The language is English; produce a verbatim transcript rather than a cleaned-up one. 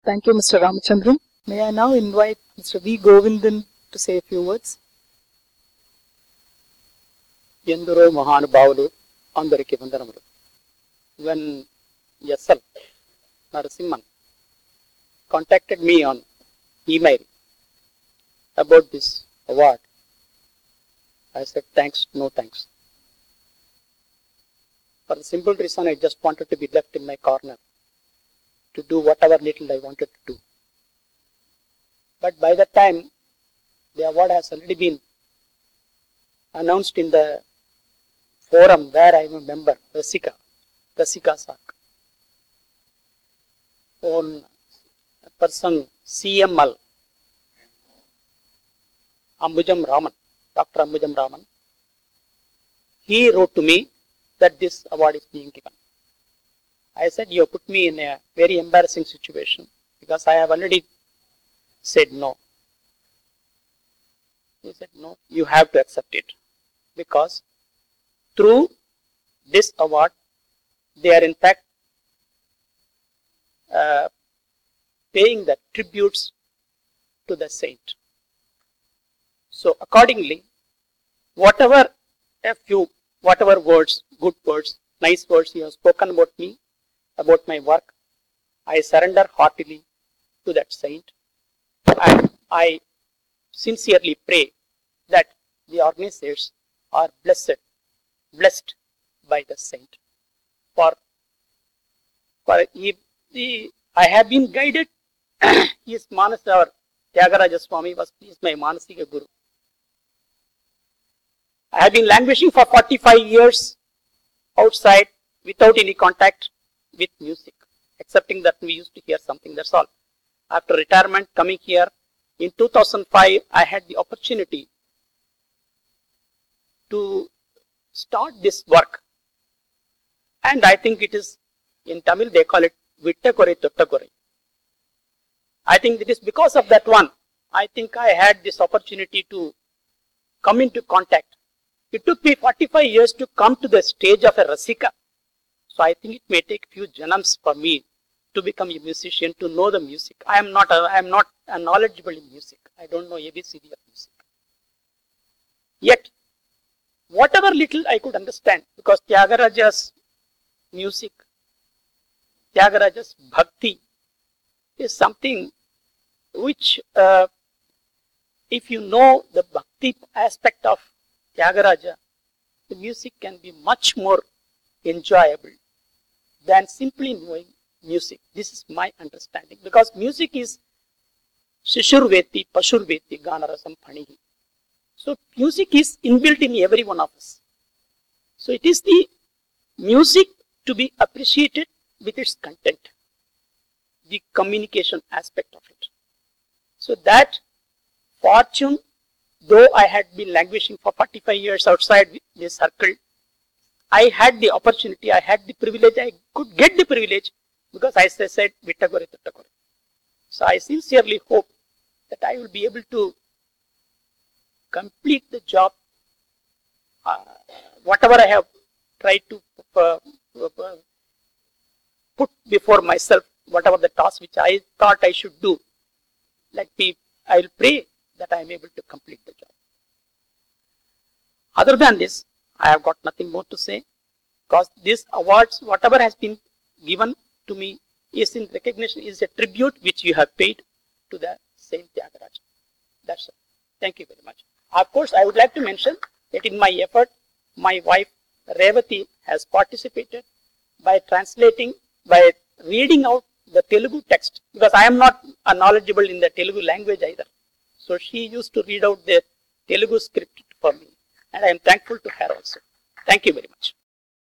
Thank you, Mister Ramachandran. May I now invite Mister V. Govindan to say a few words? ఎందరో మహానుభావులు అందరికీ వందనములు. When S L Narasimhan contacted me on email about this award, I said thanks, no thanks. For the simple reason, I just wanted to be left in my corner to do whatever little I wanted to do. But by that time, the award has already been announced in the forum where I am a member, Rasika, Rasika Sak. On a person, C M L, Ambujam Raman, Doctor Ambujam Raman, he wrote to me that this award is being given. I said, you put me in a very embarrassing situation because I have already said no. He said, no, you have to accept it because through this award, they are in fact uh, paying the tributes to the saint. So accordingly, whatever a few, whatever words, good words, nice words you have spoken about me, about my work, I surrender heartily to that saint, and I sincerely pray that the organizers are blessed, blessed by the saint. For, for if the, I have been guided, his Manas, our Tyagaraja Swami was he is my Manasika Guru. I have been languishing for forty-five years outside without any contact with music, excepting that we used to hear something, that's all. After retirement, coming here, in two thousand five, I had the opportunity to start this work. And I think it is, in Tamil they call it Vittakore Tottakore. I think it is because of that one, I think I had this opportunity to come into contact. It took me forty-five years to come to the stage of a Rasika. So I think it may take few janams for me to become a musician, to know the music. I am not, a, I am not a knowledgeable in music. I don't know A B C D of music. Yet, whatever little I could understand, because Tyagaraja's music, Tyagaraja's bhakti is something which, uh, if you know the bhakti aspect of Tyagaraja, the music can be much more enjoyable than simply knowing music. This is my understanding, because music is Shishurveti, Pashurveti, Ganarasam Phanihi. So music is inbuilt in every one of us. So it is the music to be appreciated with its content, the communication aspect of it. So that fortune, though I had been languishing for forty-five years outside this circle, I had the opportunity, I had the privilege, I could get the privilege because I said Vittakore Tottakore. So I sincerely hope that I will be able to complete the job, uh, whatever I have tried to uh, uh, put before myself, whatever the task which I thought I should do. Let me, I will pray that I am able to complete the job. Other than this, I have got nothing more to say, because these awards, whatever has been given to me, is in recognition, is a tribute which you have paid to the Saint Tyagaraja. That's all. Thank you very much. Of course, I would like to mention that in my effort, my wife Revati has participated by translating, by reading out the Telugu text, because I am not uh, knowledgeable in the Telugu language either. So she used to read out the Telugu script for me, and I am thankful to her also. Thank you very much.